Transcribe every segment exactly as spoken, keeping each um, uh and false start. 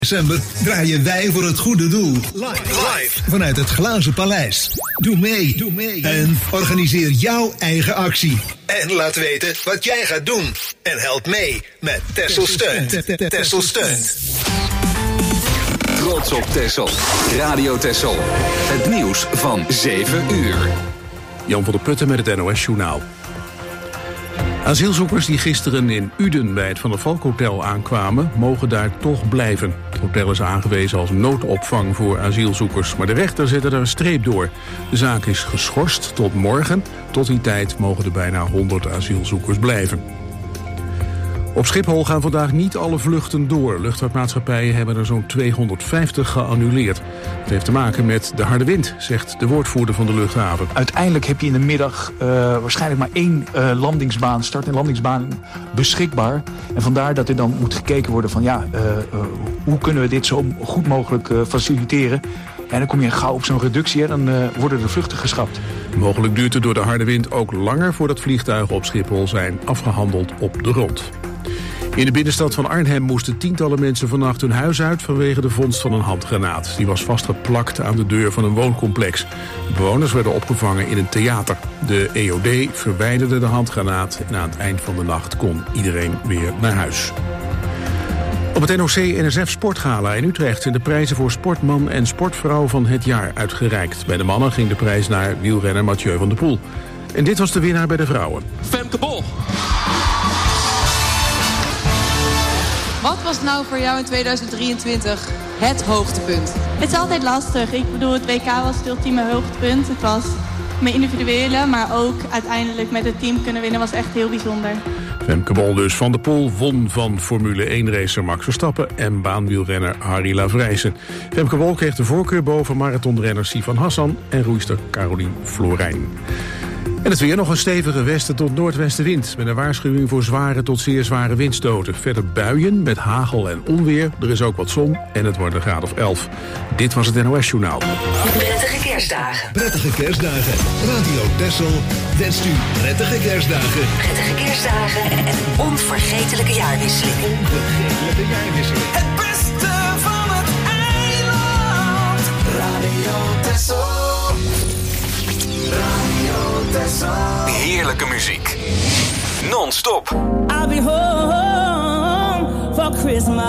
December draaien wij voor het goede doel. Live. Live. Vanuit het Glazen Paleis. Doe mee. Doe mee. En organiseer jouw eigen actie. En laat weten wat jij gaat doen. En help mee met Texel Steunt. Texel Steunt. Trots op Texel. Radio Texel. Het nieuws van zeven uur. Jan van der Putten met het N O S-journaal. Asielzoekers die gisteren in Uden bij het Van der Valk Hotel aankwamen, mogen daar toch blijven. Het hotel is aangewezen als noodopvang voor asielzoekers, maar de rechter zette er een streep door. De zaak is geschorst tot morgen. Tot die tijd mogen er bijna honderd asielzoekers blijven. Op Schiphol gaan vandaag niet alle vluchten door. Luchtvaartmaatschappijen hebben er zo'n tweehonderdvijftig geannuleerd. Het heeft te maken met de harde wind, zegt de woordvoerder van de luchthaven. Uiteindelijk heb je in de middag uh, waarschijnlijk maar één uh, landingsbaan, start- en landingsbaan beschikbaar. En vandaar dat er dan moet gekeken worden van ja, uh, uh, hoe kunnen we dit zo goed mogelijk uh, faciliteren. En dan kom je gauw op zo'n reductie en dan uh, worden de vluchten geschrapt. Mogelijk duurt het door de harde wind ook langer voordat vliegtuigen op Schiphol zijn afgehandeld op de grond. In de binnenstad van Arnhem moesten tientallen mensen vannacht hun huis uit vanwege de vondst van een handgranaat. Die was vastgeplakt aan de deur van een wooncomplex. De bewoners werden opgevangen in een theater. De E O D verwijderde de handgranaat en aan het eind van de nacht kon iedereen weer naar huis. Op het N O C-N S F Sportgala in Utrecht zijn de prijzen voor sportman en sportvrouw van het jaar uitgereikt. Bij de mannen ging de prijs naar wielrenner Mathieu van der Poel. En dit was de winnaar bij de vrouwen. Femke Bol. Wat was nou voor jou in tweeduizend drieëntwintig het hoogtepunt? Het is altijd lastig. Ik bedoel, het W K was het ultieme hoogtepunt. Het was mijn individuele, maar ook uiteindelijk met het team kunnen winnen was echt heel bijzonder. Femke Bol dus. Van der Poel won van Formule één-racer Max Verstappen en baanwielrenner Harry Lavrijsen. Femke Bol kreeg de voorkeur boven marathonrenner Sivan Hassan en roeister Caroline Florijn. En het weer nog een stevige westen tot noordwestenwind met een waarschuwing voor zware tot zeer zware windstoten. Verder buien met hagel en onweer. Er is ook wat zon en het wordt een graad of elf. Dit was het N O S-journaal. Prettige kerstdagen. Prettige kerstdagen. Radio Texel wenst u prettige kerstdagen. Prettige kerstdagen en een onvergetelijke jaarwisseling. Onvergetelijke jaarwisseling. Het beste van het eiland. Radio Texel. Heerlijke muziek. Non-stop. I'll be home for Christmas.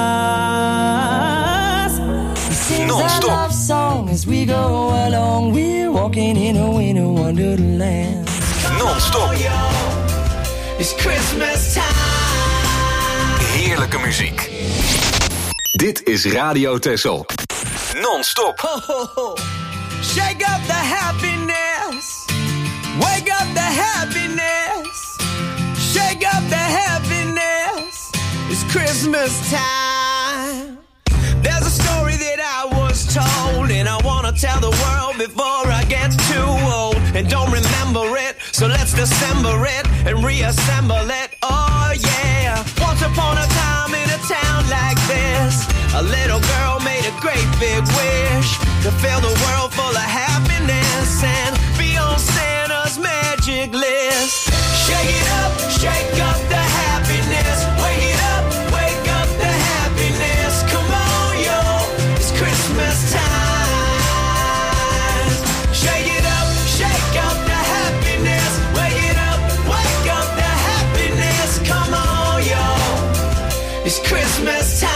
Non-stop. Love song as we go along. We're walking in a winter wonderland. Non-stop. It's Christmas time. Heerlijke muziek. Dit is Radio Texel. Non-stop. Ho, ho, ho. Shake up the happiness. Wake up the happiness. Shake up the happiness. It's Christmas time. There's a story that I was told, and I wanna tell the world before I get too old. And don't remember it, so let's dissemble it and reassemble it. Oh yeah. Once upon a time in a town like this, a little girl made a great big wish to fill the world full of happiness and be on Santa's magic list. Shake it up, shake up the happiness. Wake it up, wake up the happiness. Come on, yo, it's Christmas time. Shake it up, shake up the happiness. Wake it up, wake up the happiness. Come on, yo, it's Christmas time.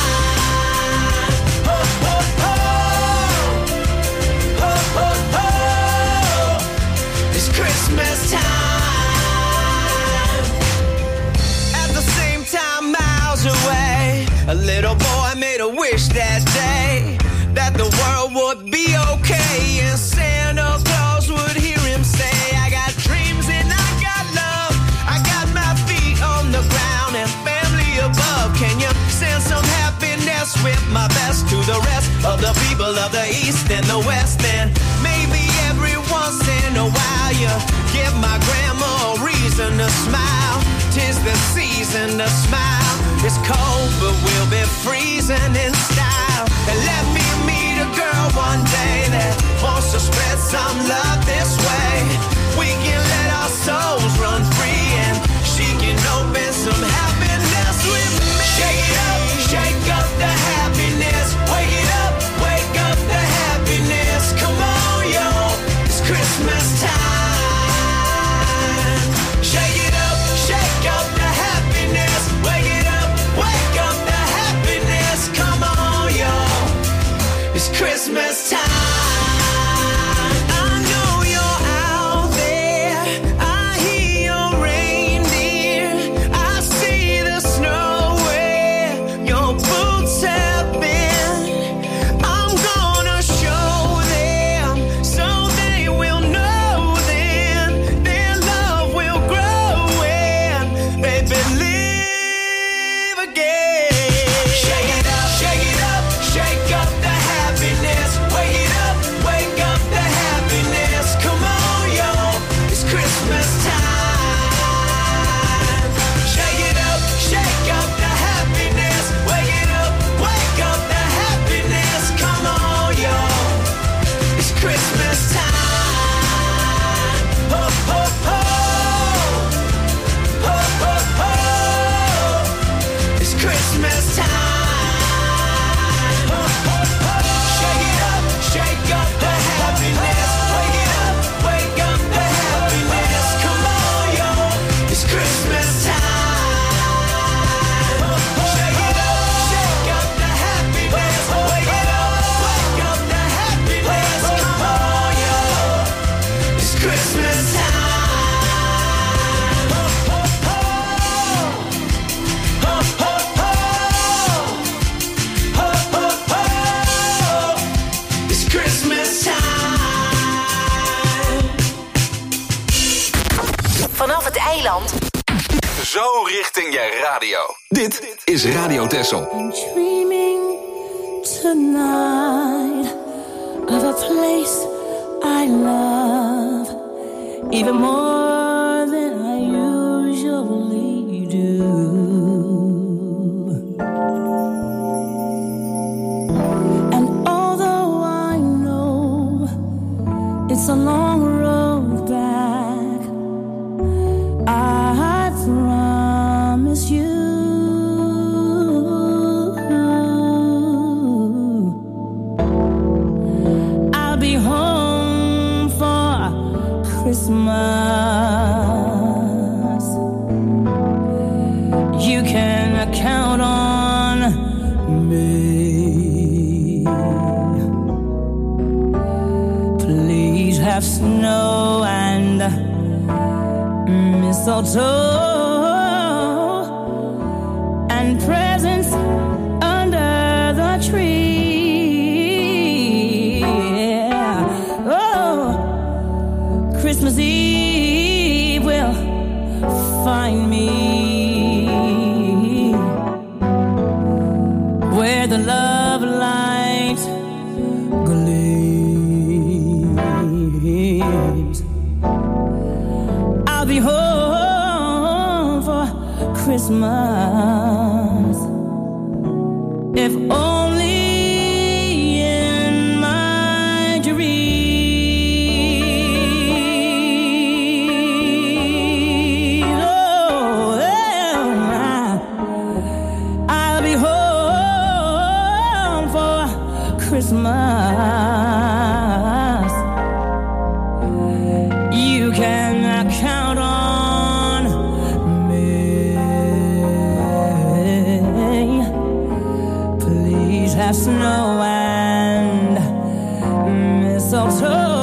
Christmas time. At the same time, miles away, a little boy made a wish that day that the world would be okay and Santa Claus would hear him say, I got dreams and I got love. I got my feet on the ground and family above. Can you send some happiness with my best to the rest of the people of the East and the West? And maybe every once in a while you give my grandma a reason to smile. 'Tis the season to smile. It's cold, but we'll be freezing in style. And let me meet a girl one day that wants to spread some love this way. We can let our souls run free and she can open some happiness with me. Shake it up, shake up the happiness. Christmas time. I know you're out there. I hear your reindeer. I see the snow where your boots have been. I'm gonna show them so they will know then their love will grow when they believe again. Shake it up, shake it up, shake up the happiness. Wake it up, wake up the happiness. Come on, y'all, it's Christmas time. Shake it up, shake up the happiness. Wake it up, wake up the happiness. Come on, y'all, it's Christmas time. Ho, ho, ho. Ho, ho, ho. It's Christmas time. Ho, ho, ho. Shake it up, shake up the happiness. Wake it up, wake up the happiness. Come on, y'all, it's Christmas time. Ho, ho, shake it up, shake up the happiness. Wake it up, wake up the happiness. Come on, y'all, it's Christmas time. Ho, ho, ho. Ho, ho, ho. Ho, ho, ho. It's Christmas time. Vanaf het eiland. Zo richting je radio. Dit is Radio Texel. I'm dreaming tonight of a place I love even more than I usually do. And although I know it's a long road back, I promise you I'll be home for Christmas. You can count on me. Please have snow and mistletoe and presents under the tree. Yeah. Oh, Christmas Eve will find me where the love light gleams. I'll be home for Christmas, if only in my dream. Oh, yeah. I'll be home for Christmas. You can count on me. Please have snow and mistletoe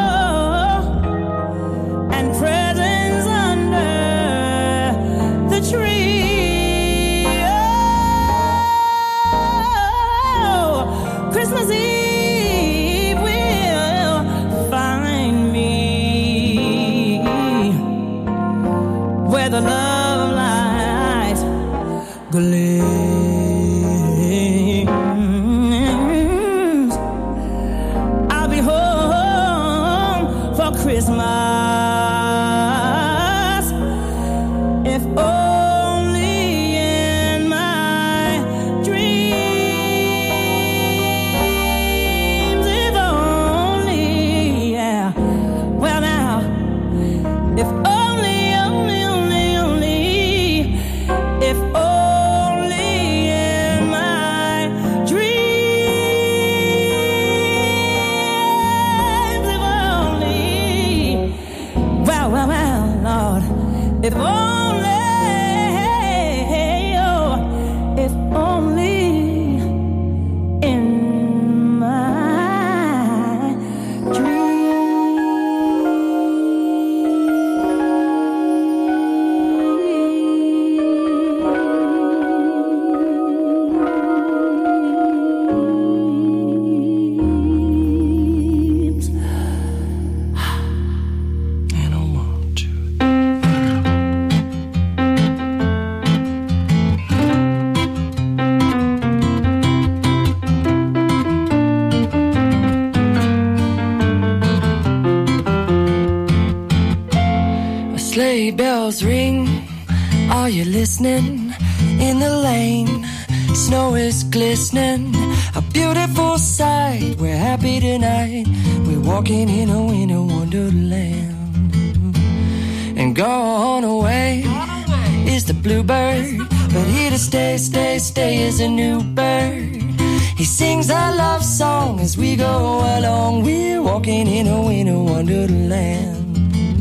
and presents under the tree. Oh, Christmas Eve will find me where the love light gleams. I'll be home for Christmas, if only in my dream. bells ring. Are you listening? In the lane, snow is glistening. A beautiful sight. We're happy tonight. We're walking in a winter wonderland. And gone away is the bluebird, but here to stay, stay, stay is a new bird. He sings our love song as we go along. We're walking in a winter wonderland.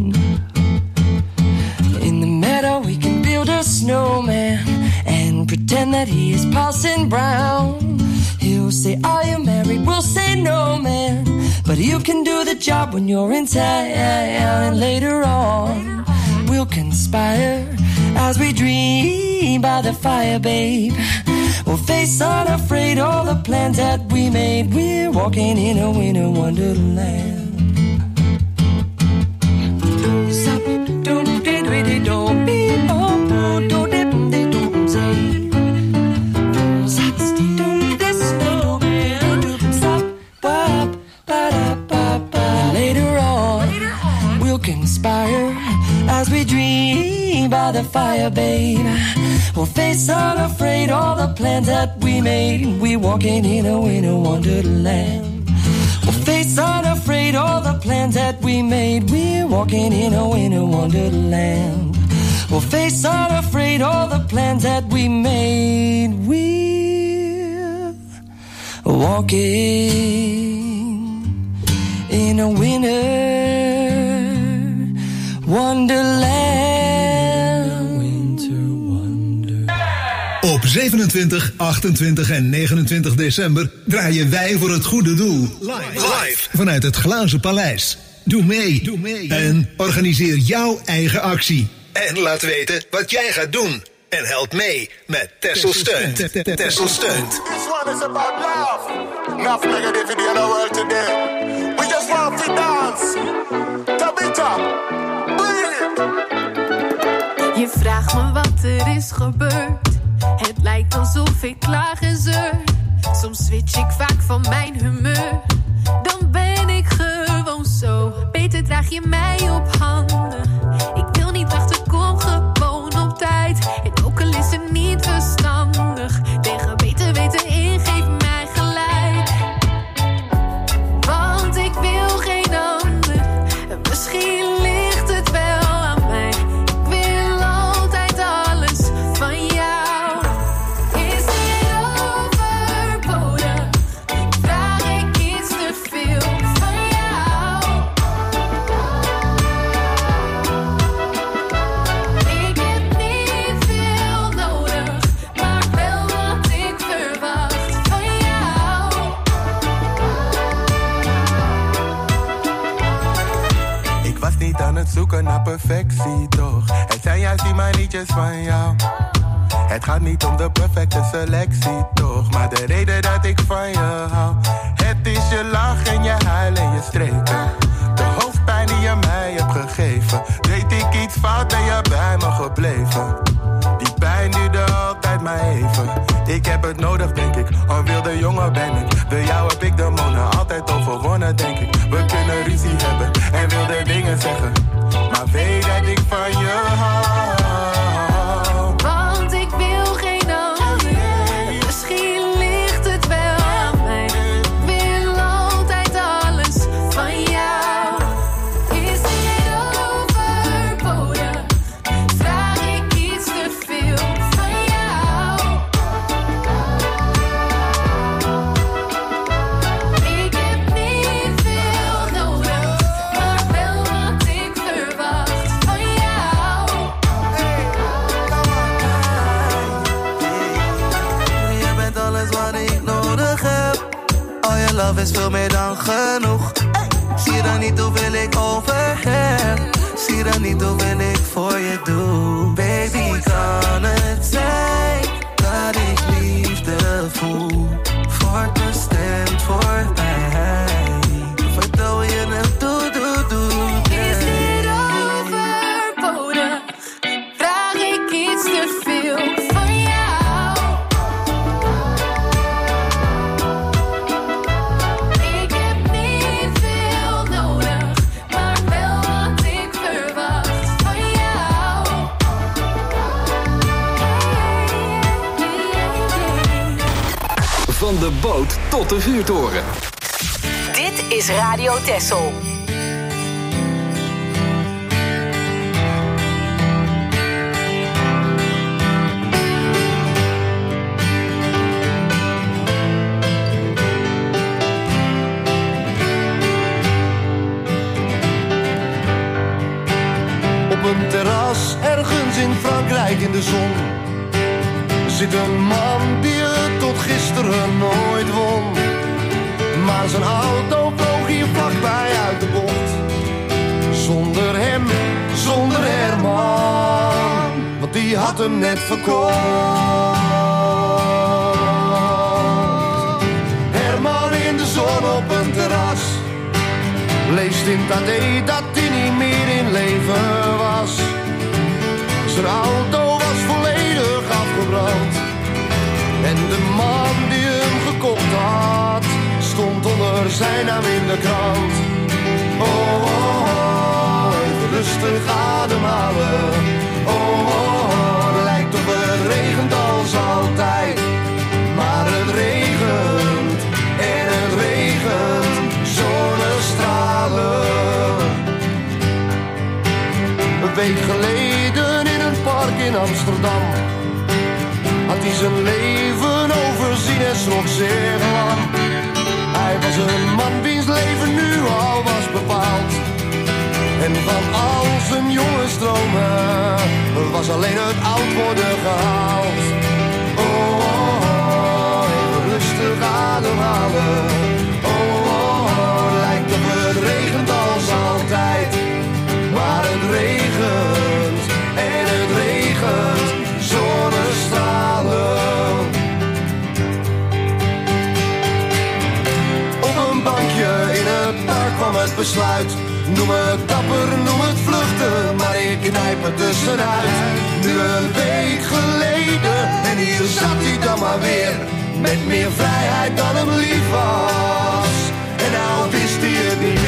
In the meadow we can build a snowman and pretend that he is Parson Brown. He'll say, are you married? We'll say no, man. But you can do the job when you're in town. And later on we'll conspire as we dream by the fire, babe. We'll face unafraid all the plans that we made. We're walking in a winter wonderland. Later on, we'll conspire as we dream by the fire, babe. We'll face unafraid all the plans that we made. We're walking in a winter wonderland. We'll face unafraid all the plans that we made. We're walking in a winter wonderland. We'll face unafraid all the plans that we made. We're walking in a winter wonderland. Op zevenentwintig, achtentwintig en negenentwintig december draaien wij voor het goede doel. Live, live vanuit het Glazen Paleis. Doe mee, Doe mee en organiseer jouw eigen actie. En laat weten wat jij gaat doen. En help mee met Texel Steunt. Texel Steunt. This one is about love. Enough negativity in the world today. We just want to dance. Tabita, bring it. Je vraagt me wat er is gebeurd. Het lijkt alsof ik klaag en zeur. Soms switch ik vaak van mijn humeur. Dan ben ik gewoon zo. Beter draag je mij op handen. Ik wil niet wachten, kom gewoon op tijd. En ook al is het niet verstandig. Tegen beter weten in, geef mij gelijk. Want ik wil geen ander. Misschien ligt het wel aan mij. Ik wil altijd alles van jou. Is dit overbodig? Vraag ik iets te veel van jou? Ik heb niet veel nodig, maar wel wat ik verwacht van jou. Ik was niet aan het zoeken naar perfectie, toch? Het zijn juist die manietjes van jou. Het gaat niet om de perfecte selectie, toch? Maar de reden dat ik van je hou. Het is je lach en je huil en je streken. De hoofdpijn die je mij hebt gegeven. Deed ik iets fout, ben je bij me gebleven. Die pijn duurde altijd maar even. Ik heb het nodig, denk ik. Een wilde jongen ben ik. Door jou heb ik de monen altijd overwonnen, denk ik. We kunnen ruzie hebben en wilde dingen zeggen. Maar weet dat ik van je hou. Want ik wil geen ander. Misschien ligt het wel aan mij. Ik wil altijd alles van jou. Is dit overbodig? Vraag ik iets te veel van jou? Ik heb niet veel nodig, maar wel wat ik verwacht van jou. Je bent alles wat ik nodig heb. Al je love is veel meer dan genoeg. Zie dan niet hoeveel ik over heb. Zie dan niet hoeveel ik voor je doe. Baby, kan het zijn dat ik liefde voel? Voor bestemd voor mij. Vertel je het, doe, doe, doe. Is dit overbodig? Vraag ik iets te veel van jou? Ik heb niet veel nodig, maar wel wat ik verwacht van jou. boot tot de vuurtoren. Dit is Radio Texel. Op een terras ergens in Frankrijk in de zon zit een man die het tot gisteren nooit won. Maar zijn auto vloog hier vlakbij uit de bocht. Zonder hem, zonder Herman, want die had hem net verkocht. Herman in de zon op een terras leest in het A D dat hij niet meer in leven was. Zijn auto was volledig afgebrand en de man die hem gekocht had stond onder zijn naam in de krant. Oh, oh, oh, even rustig ademhalen. Oh, oh, oh, lijkt op het regent als altijd, maar het regent en het regent zonnestralen. Een week geleden in een park in Amsterdam had hij zijn leven overzien en schrok zeer lang. Hij was een man wiens leven nu al was bepaald. En van al zijn jonge stromen was alleen het oud worden gehaald. Oh, oh, oh, even rustig ademhalen. Oh, oh, oh, lijkt op het regent als altijd, maar het regent en het regent zonnestralen. Op een bankje in het park kwam het besluit. Noem het dapper, noem het vluchten, maar ik knijp er tussenuit. Nu een week geleden en hier zat hij dan maar weer, met meer vrijheid dan hem lief was. En nou wist hij het niet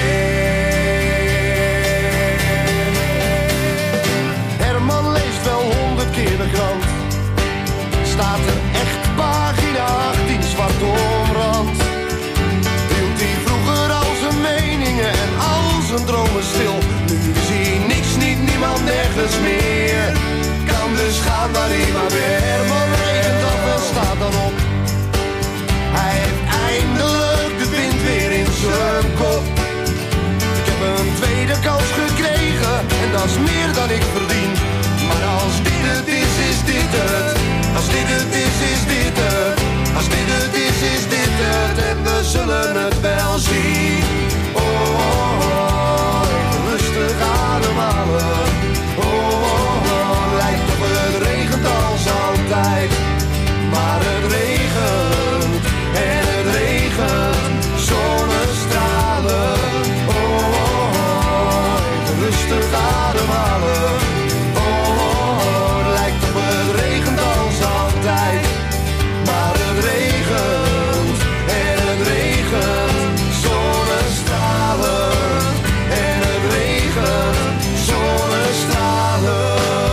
meer. Herman leest wel honderd keer de krant. Staat er echt pagina achttien zwart omrand. Hield hij vroeger al zijn meningen en al zijn dromen stil. Nu zie niks, niet niemand, nergens meer. Kan dus gaan waar hij maar weer. Herman regent af en staat dan op. Hij heeft eindelijk de wind weer in zijn kop. Ik heb een tweede kans gekregen en dat is meer dan ik verdien. Maar als dit het is, is dit het. Als dit het is, is dit het. Als dit het is, is dit het. En we zullen het wel zien. Oh, oh, oh, even rustig ademhalen. Oh, oh, oh, lijkt op het regent als altijd, maar het regent en het regent zonnestralen. Oh, oh, oh, even rustig ademhalen. Oh, oh, oh, lijkt op het regent als altijd, maar het regent en het regent zonnestralen. En het regent zonnestralen.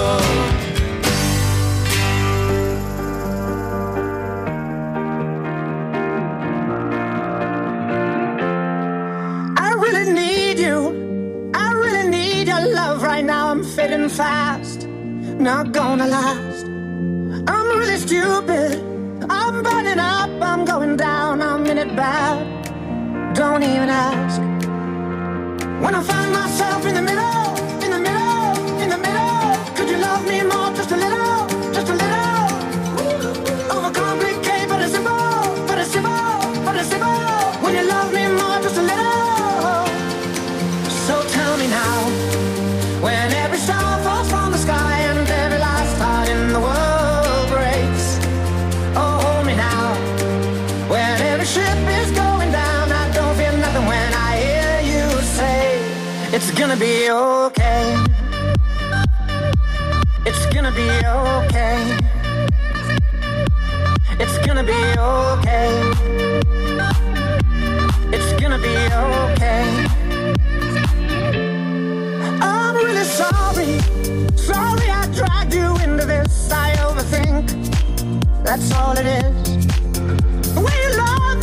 I really need you. I really need your love right now. I'm fading fast, not gonna last. I'm really stupid. I'm burning up, I'm going down, I'm in it bad. Don't even ask. When I find myself in the middle, in the middle, in the middle, could you love me more, just a little, just a little? Overcomplicate, but it's simple, but it's simple, but it's simple. When you love me more, just a little. So tell me now, when every star falls from the sky and every last heart in the world breaks. Oh, hold me now, when every ship is going down, I don't feel nothing when I hear you say, it's gonna be okay. It's gonna be okay. It's gonna be okay. It's gonna be okay. I'm really sorry. Sorry I dragged you into this. I overthink. That's all it is. The way you love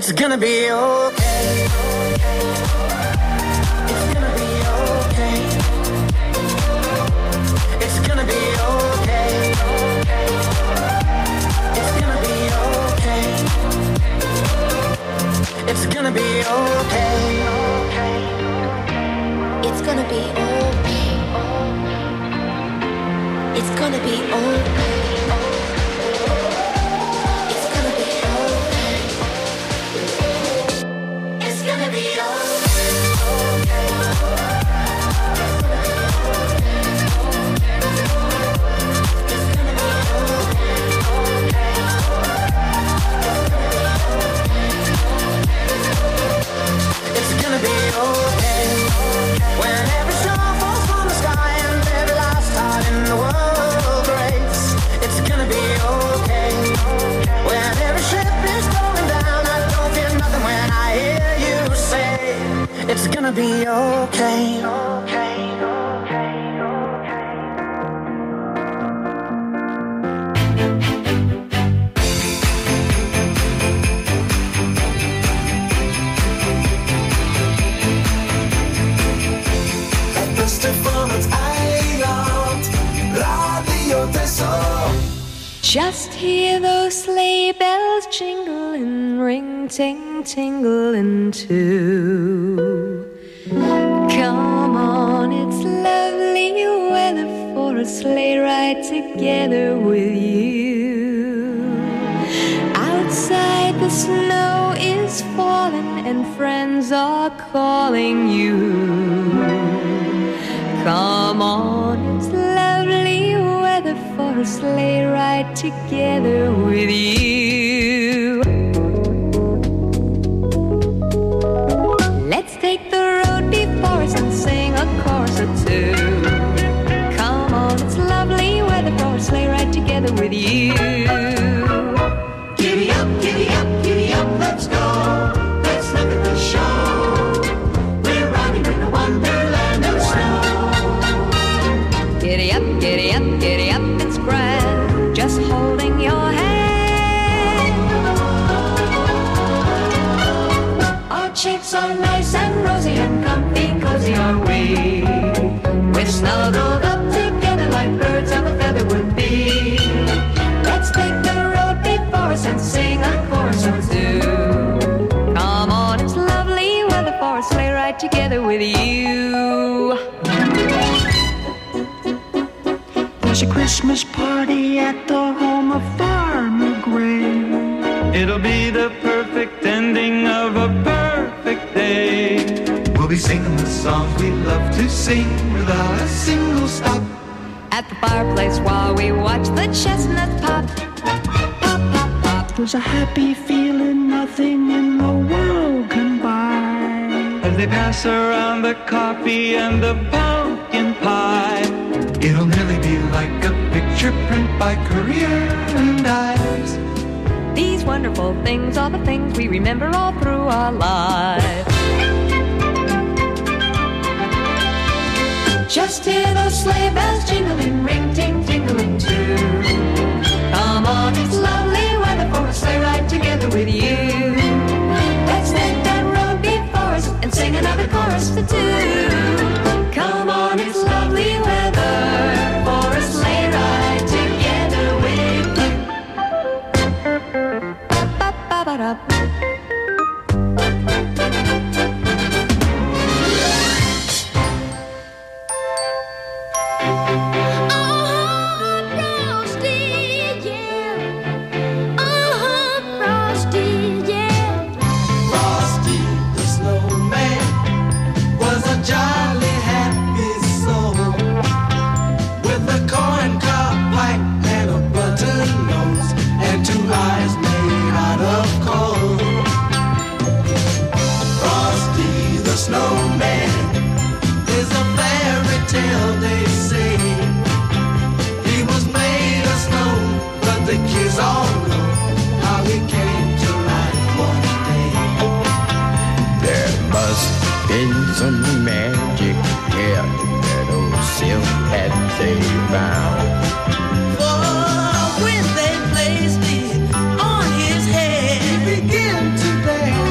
It's gonna be okay. It's gonna be okay. It's gonna be okay. It's gonna be okay. It's gonna be okay. It's gonna be okay. It's gonna be okay. It's gonna be okay. Het beste van het eiland, Radio Texel. Just hear those sleigh bells jingling, ring, ting, tingling too. Come on, it's lovely weather for a sleigh ride together with you. Outside the snow is falling and friends are calling you. Come on, it's lovely weather for a sleigh ride together with you. Let's take the road before us and sing a chorus or two. Come on, it's lovely weather for a sleigh ride together with you. Giddy up, giddy up, giddy up, let's go. Let's look at the show. We're riding in a wonderland of snow. Giddy up, giddy up, giddy up, it's grand, just holding your hand. Our cheeks are nice and rosy and comfy, cozy are we. We're snuggled up together like birds of a feather would be. Let's take the road before us and sing a chorus or two. Come on, it's lovely weather for a sleigh ride together with you. There's a Christmas party at the home of Farmer Gray. It'll be the perfect ending of a perfect day. We'll be singing the songs we love to sing without a single stop. At the fireplace while we watch the chestnuts pop. Pop, pop, pop. There's a happy feeling nothing in the world can buy. As they pass around the coffee and the pumpkin pie. It'll nearly be like a picture print by Career and Ives. These wonderful things are the things we remember all through our lives. Just hear those sleigh bells jingling, ring, ting, tingling too. Come on, it's lovely weather for a sleigh ride together with you. Let's take that road before us and sing another chorus for two. Come on, it's lovely weather for a sleigh ride together with you. Ba-ba-ba-ba-da. Jolly happy soul with a corn cob pipe and a button nose and two eyes made out of coal. Frosty the snowman is a fairy tale, they say. He was made of snow, but the kids all know how he came to life one day. There must been some magic here that old silk hat they found. For when they placed it on his head, he began to dance.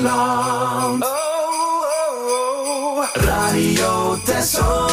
Nederland. Oh, oh, oh. Radio Texel.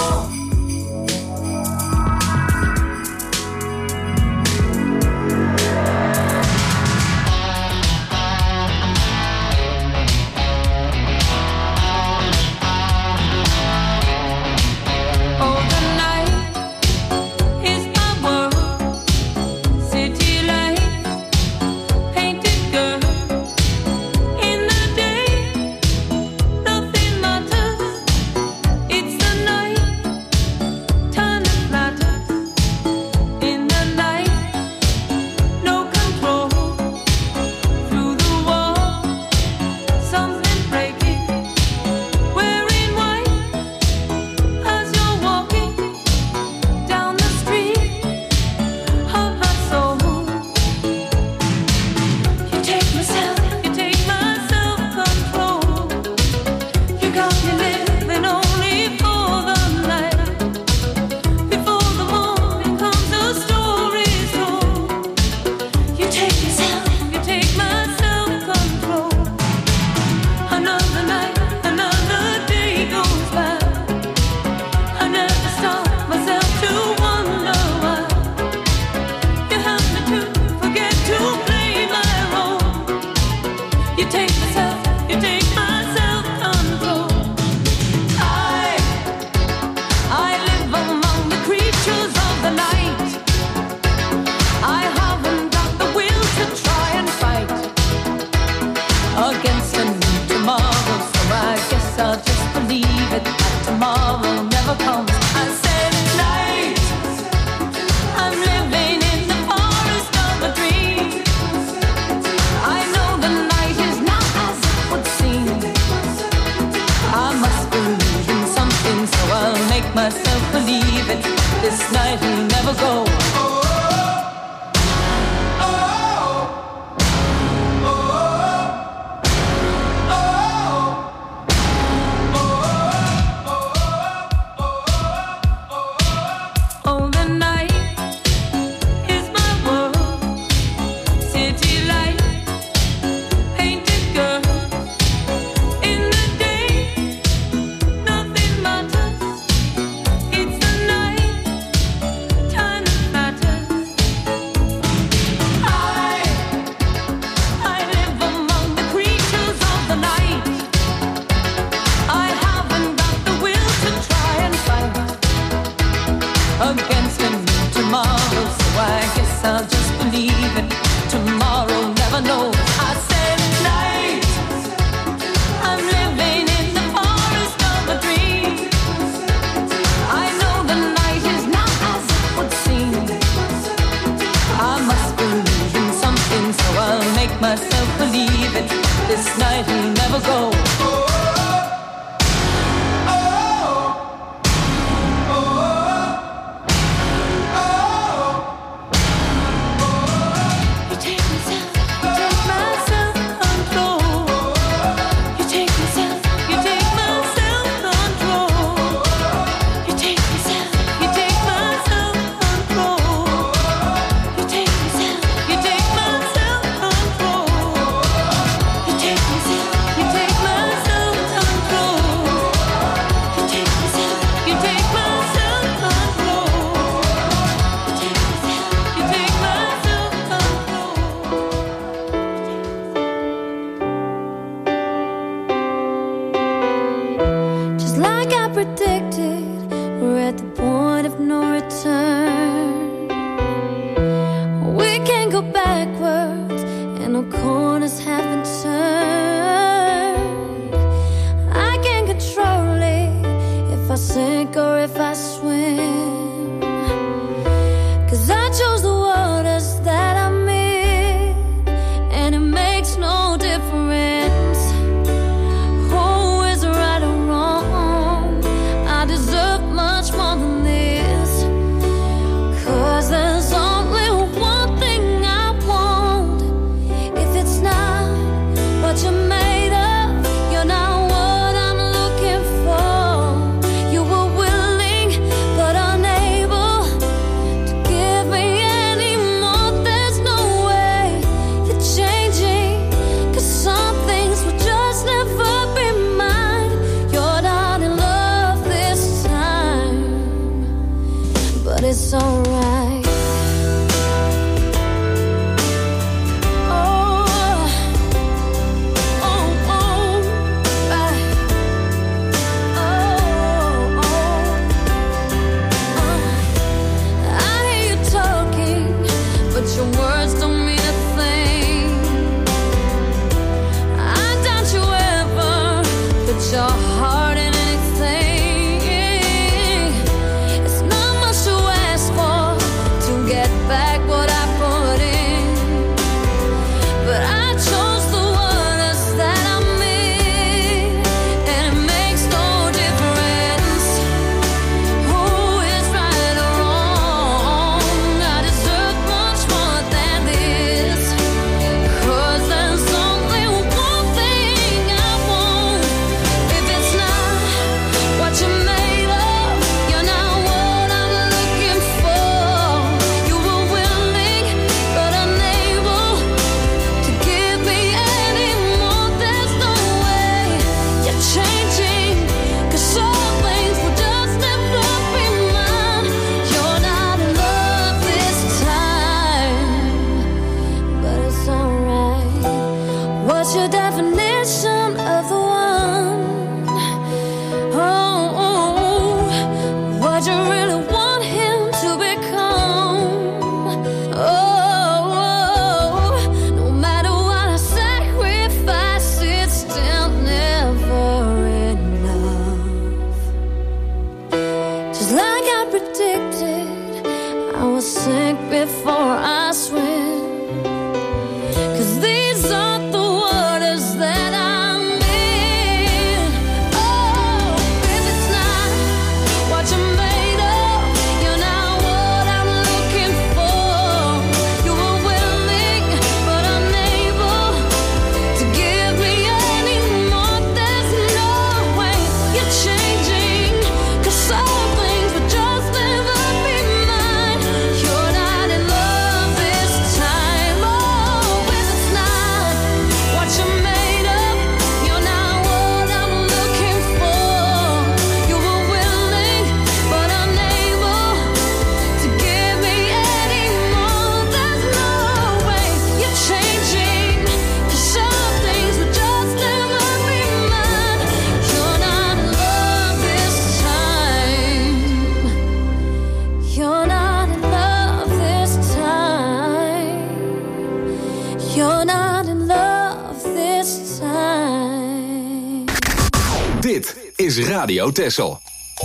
Dit is Radio Texel.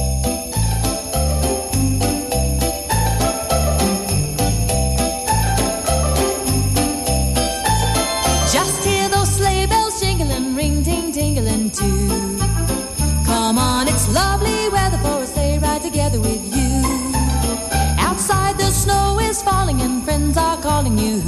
Just hear those sleigh bells jingling, ring ting tingling too. Come on, it's lovely weather for a sleigh ride together with you. Outside the snow is falling and friends are calling you.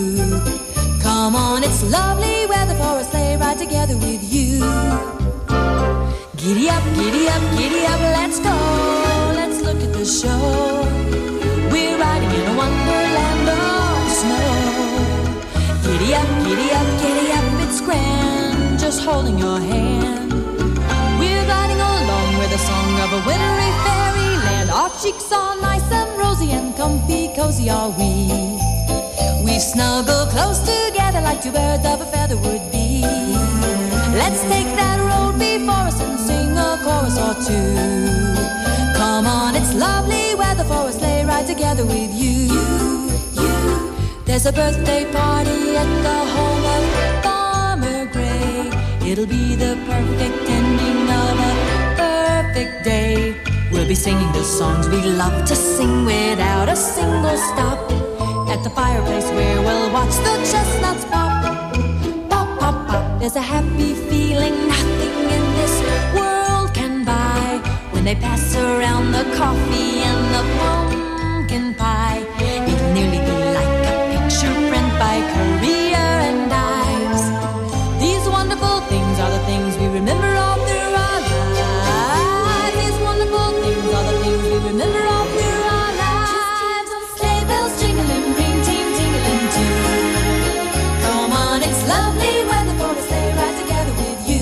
Come on, it's lovely weather for a sleigh ride together with you. Giddy up, giddy up, giddy up, let's go. Let's look at the show. We're riding in a wonderland of snow. Giddy up, giddy up, giddy up, it's grand, just holding your hand. We're gliding along with the song of a wintry fairyland. Our cheeks are nice and rosy and comfy, cozy are we. We snuggle close together like two birds of a feather would be. Let's take that road before us and sing a chorus or two. Come on, it's lovely weather for a sleigh ride together with you. You, you. There's a birthday party at the home of Farmer Gray. It'll be the perfect ending of a perfect day. We'll be singing the songs we love to sing without a single stop. At the fireplace where we'll watch the chestnuts pop. Pop, pop, pop. There's a happy feeling nothing in this world can buy. When they pass around the coffee and the pumpkin pie. It'll nearly be like a picture print by Currier and Ives. These wonderful things are the things we remember all through our lives. These wonderful things are the things we remember all through our lives. Sleigh bells jingling, ring ting tingling too. Come on, it's lovely weather for a sleigh ride together with you.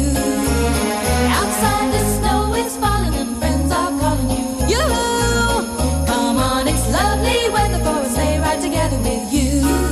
Outside the snow is falling and friends are calling you. Yoo-hoo! Come on, it's lovely weather for a sleigh ride together with you.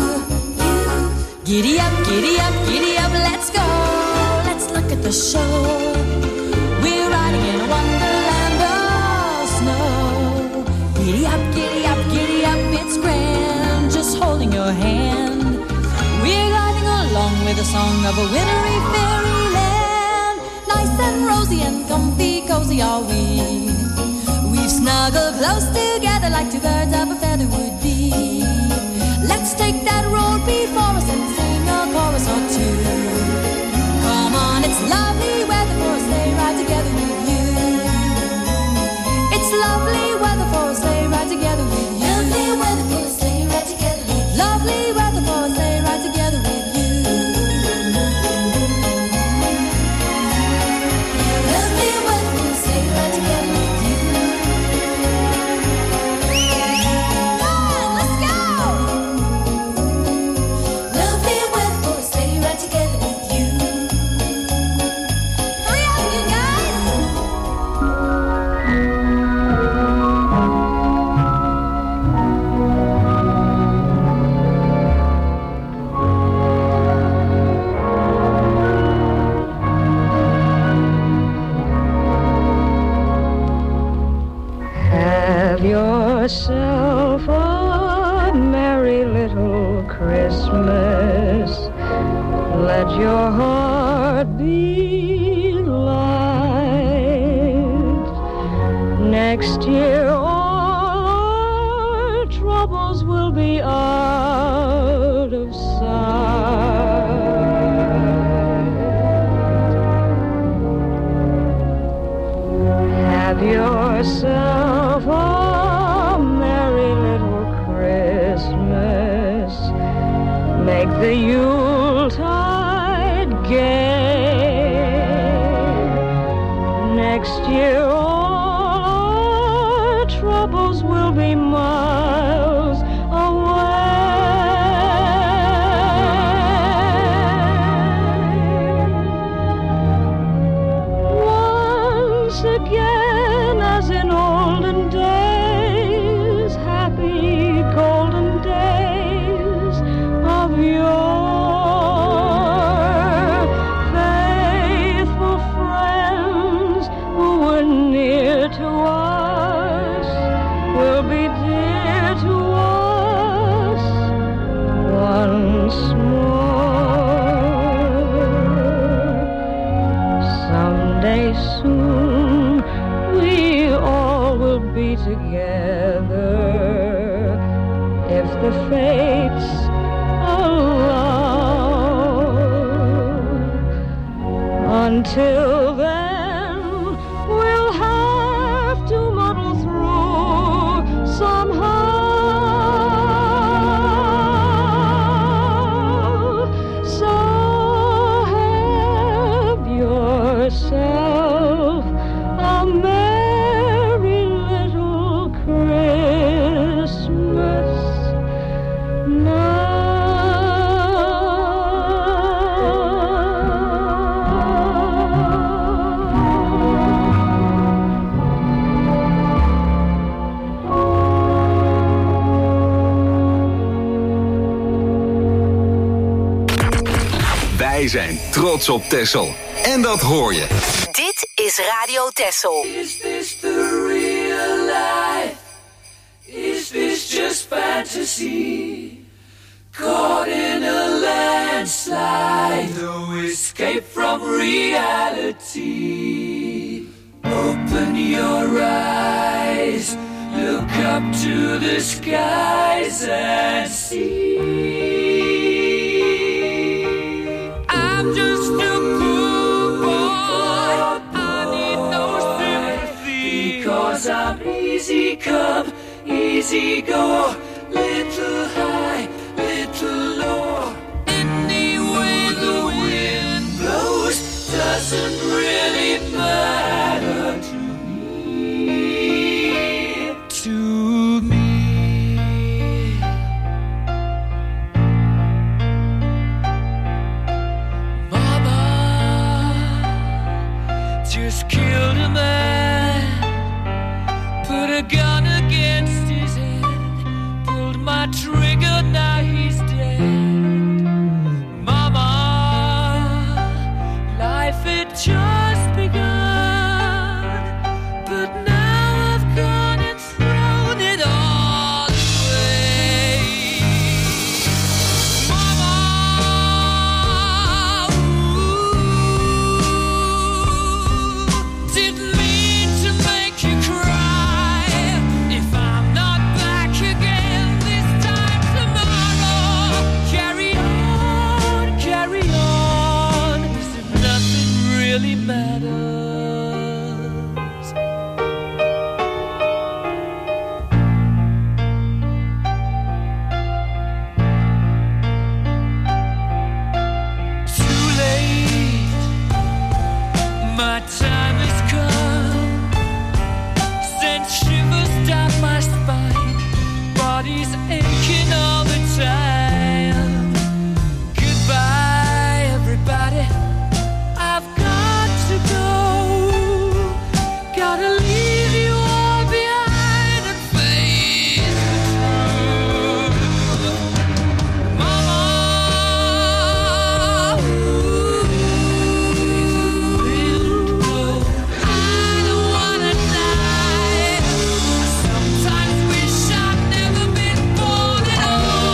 Giddy up, giddy up, giddy up, let's go. Let's look at the show. We're riding in a wonderland of snow. Giddy up, giddy up, giddy up, it's grand, just holding your hand. We're gliding along with the song of a wintry fairyland. Nice and rosy and comfy, cozy are we. We've snuggled close together like two birds of a feather would be. Let's take that road before us and sing a chorus or two. Come on, it's lovely weather for a sleigh ride together with you. It's lovely weather for a sleigh ride together with you. Lovely weather for a sleigh ride together with you. Lovely weather for a sleigh ride together with you. Lovely weather for a sleigh ride together with you. Come on, let's go! Lovely weather for a sleigh ride together with you. Hurry up, you guys! Have yourself a merry little Christmas. Let your heart be light. Next year all our troubles will be out of sight. Have yourself a merry little Christmas. Make the Yuletide gay. Next year all our troubles will be miles away. Once again, as in olden days, happy golden days of yore, faithful friends who were soon we all will be together if the fates allow. Until then, we'll have to muddle through somehow. So have yourself a merry little Christmas now. Wij zijn trots op Texel. En dat hoor je. Dit is Radio Texel. Is this the real life? Is this just fantasy? Caught in a landslide, no escape from reality. Open your eyes, look up to the skies and see. I'm just a poor boy, I need no sympathy, because I'm easy come, easy go, little high, little low. Any way the wind blows doesn't really matter to me, to me. Just killed a man, put a gun against his head, pulled my trigger, now he's dead. Mama, life had just begun, but now I've gone and thrown it all away. Mama, didn't mean to make you cry. If I'm not back again this time tomorrow, carry on, carry on, as if nothing really matters. Too late, my time has come. Sent shivers down my spine, body's aching all the time. Goodbye, everybody, I've got to go. Gotta leave you all behind and face the truth. Mama, I don't wanna die. Sometimes wish I'd never been born at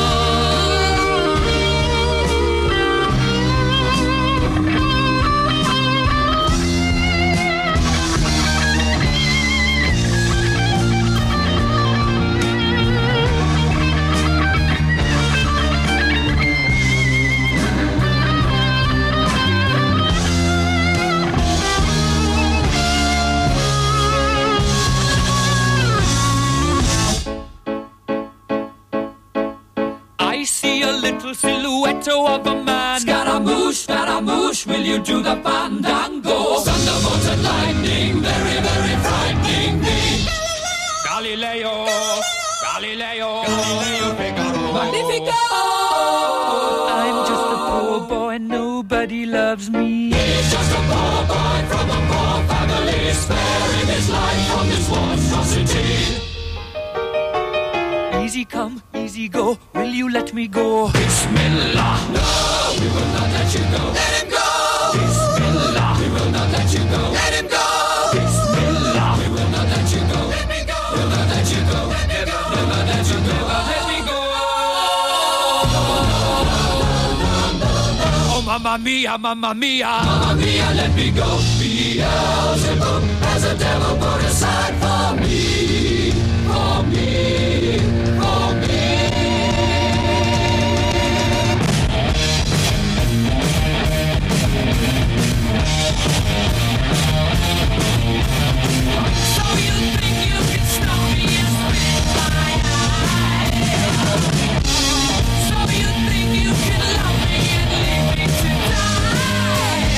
I see a little silhouette of a man. Scaramouche, Scaramouche, will you do the fandango? Thunderbolts and lightning, very, very frightening me. Galileo, Galileo, Galileo Figaro. Magnifico! I'm just a poor boy, nobody loves me. He's just a poor boy from a poor family, sparing his life from this monstrosity. Easy come, easy go, will you let me go? Bismillah, no, we will not let you go. Let him go! Bismillah, we will not let you go. Let him go! Bismillah, we will not let you go. Let me go! We'll not let you go. Let me go! We'll not let you go. Let me go! Oh, my Mamma mia, mamma mia. Mamma mia, let me go. Beelzebub has a devil put aside for me. For me. For me. So you think you can stop me and spit my eye? So you think you can love me and leave me to die?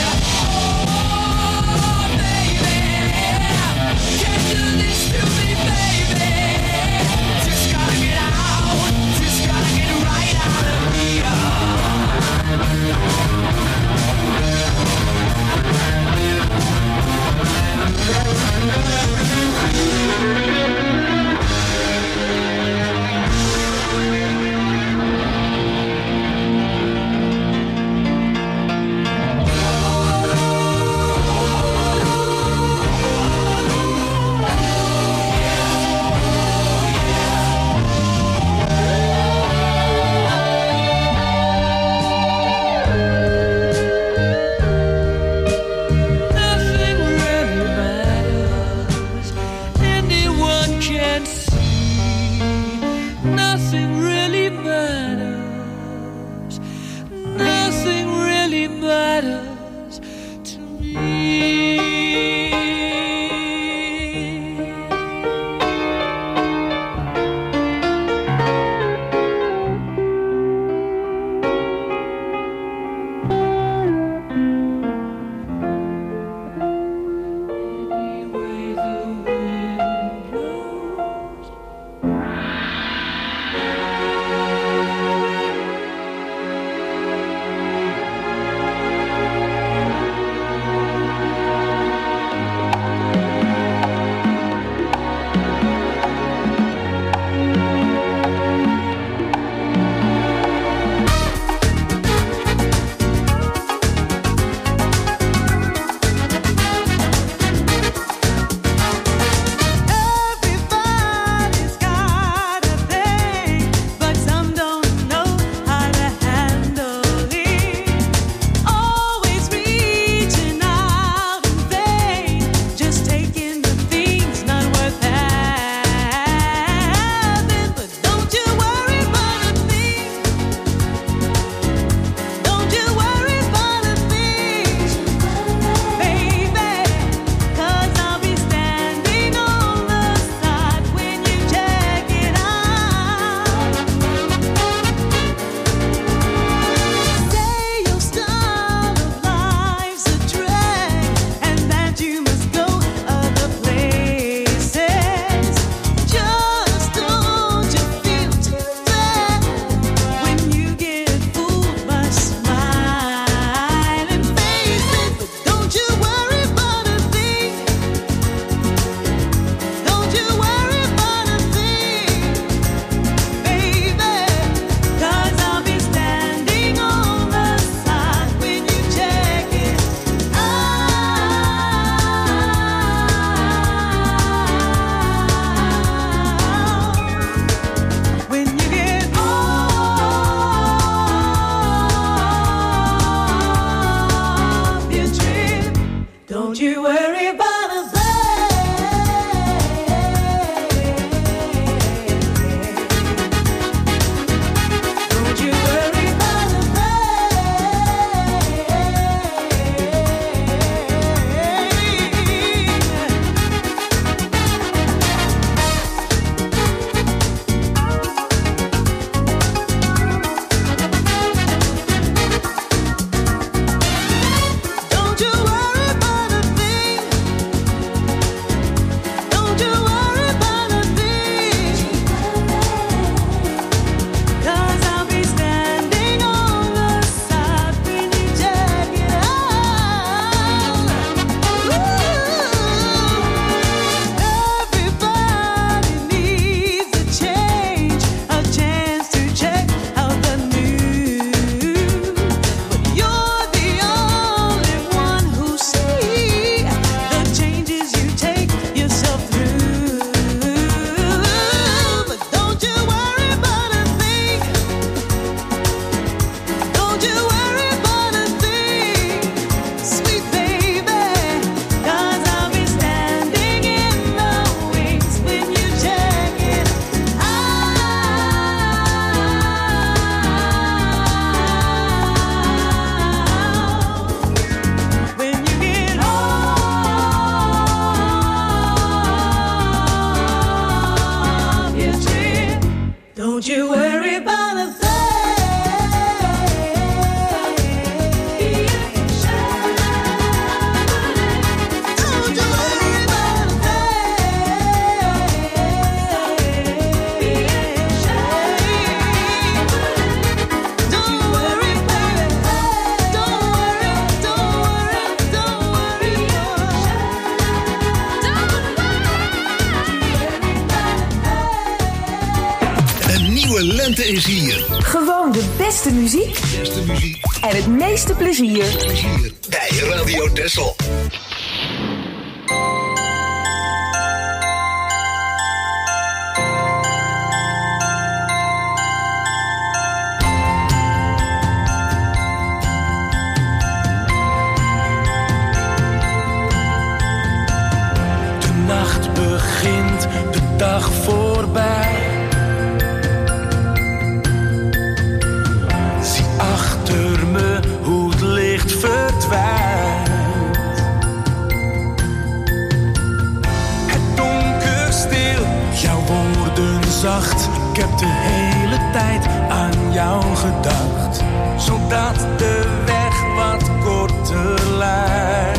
Oh, baby, can't do this to me, baby. Just gotta get out, just gotta get right out of here. Nothing really matters. Anyone can see. Nothing really matters. Nothing really matters to me. Anyway, the wind blows. Everybody's got a thing, but some don't know how to handle it. Always reaching out in vain, just taking the things not worth having. But don't you worry about a thing. Don't you worry about a thing, baby. 'Cause I'll be standing on the side when you check it out. Say your style of life's a drag and that you must go other places. Just don't you feel too bad when you get fooled by smiling faces. But don't you worry about a thing. Don't you worry about a thing, baby. 'Cause I'll be standing on the side when you check it out. When you get off your trip, don't you worry about a thing. Don't you worry about a Don't you worry about a thing. lente is hier. Gewoon de beste muziek. Beste muziek. En het meeste plezier. Plezier bij Radio Texel. Nacht begint, de dag voorbij. Zie achter me hoe het licht verdwijnt. Het donker stil, jouw woorden zacht. Ik heb de hele tijd aan jou gedacht, zodat de weg wat korter lijkt.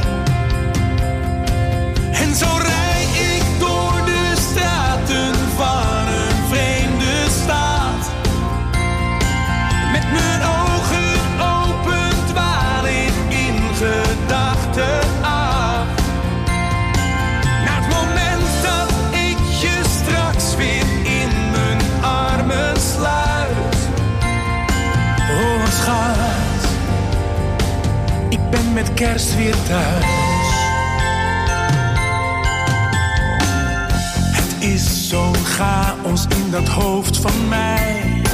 En zo rijd ik door de straten van een vreemde stad. Met mijn ogen open dwaal ik in gedachten af. Naar het moment dat ik je straks weer in mijn armen sluit. Oh schat, ik ben met kerst weer thuis. Is zo'n chaos in dat hoofd van mij.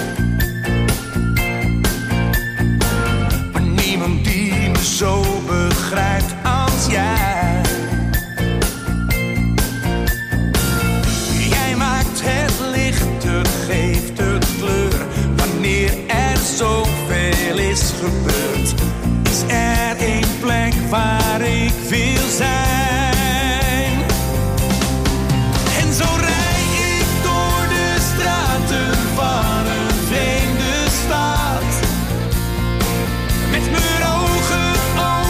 Maar niemand die me zo begrijpt als jij. Jij maakt het lichter, geeft het kleur. Wanneer er zoveel is gebeurd, is er één plek waar ik wil zijn. Zo rijd ik door de straten van een vreemde stad. Met mijn ogen open.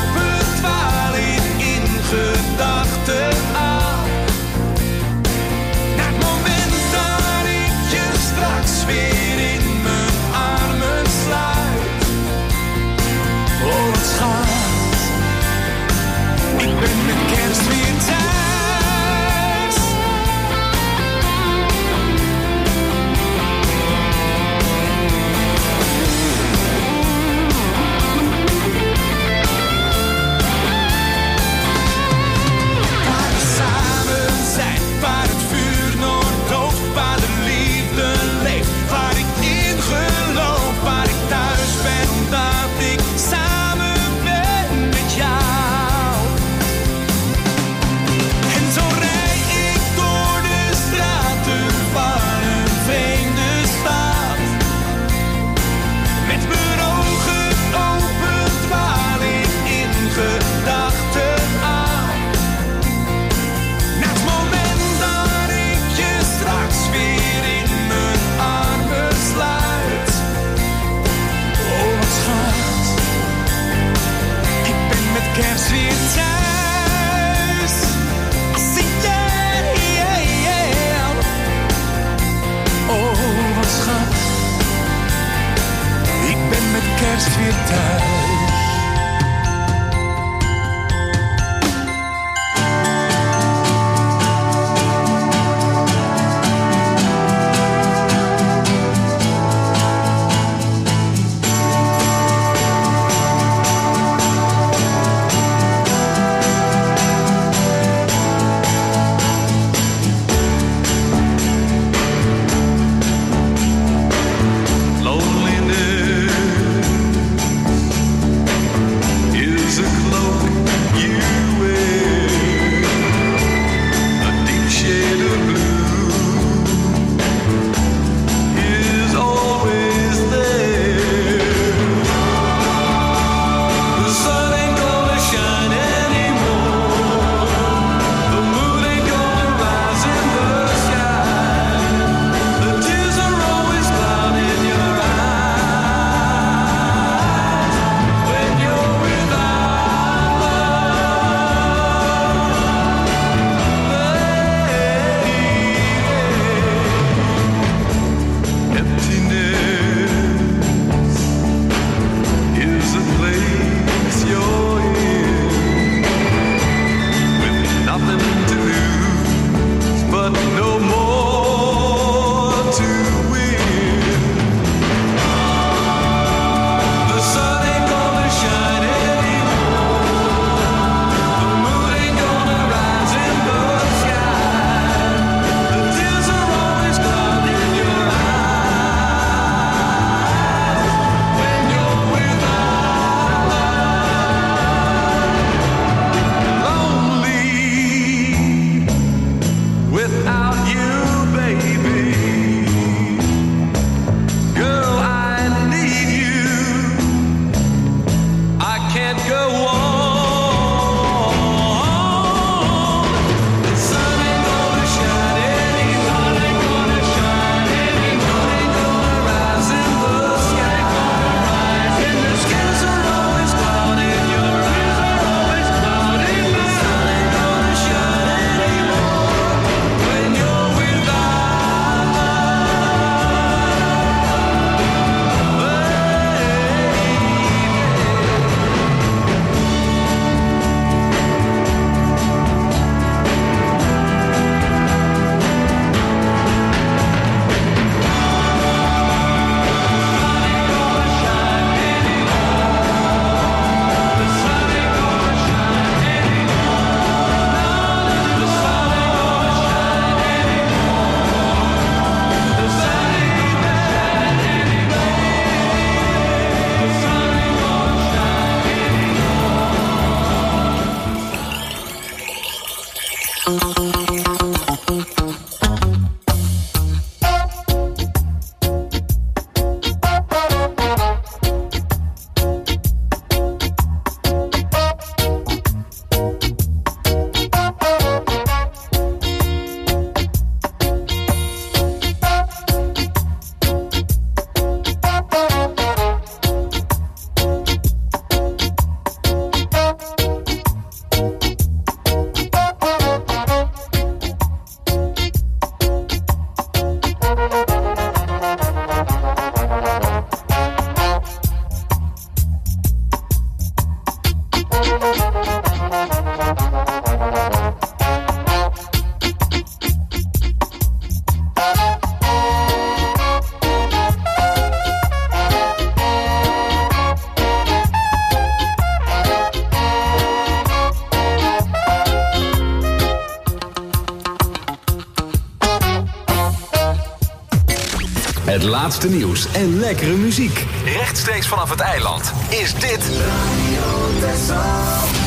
Het laatste nieuws en lekkere muziek. Rechtstreeks vanaf het eiland is dit... Radio Texel.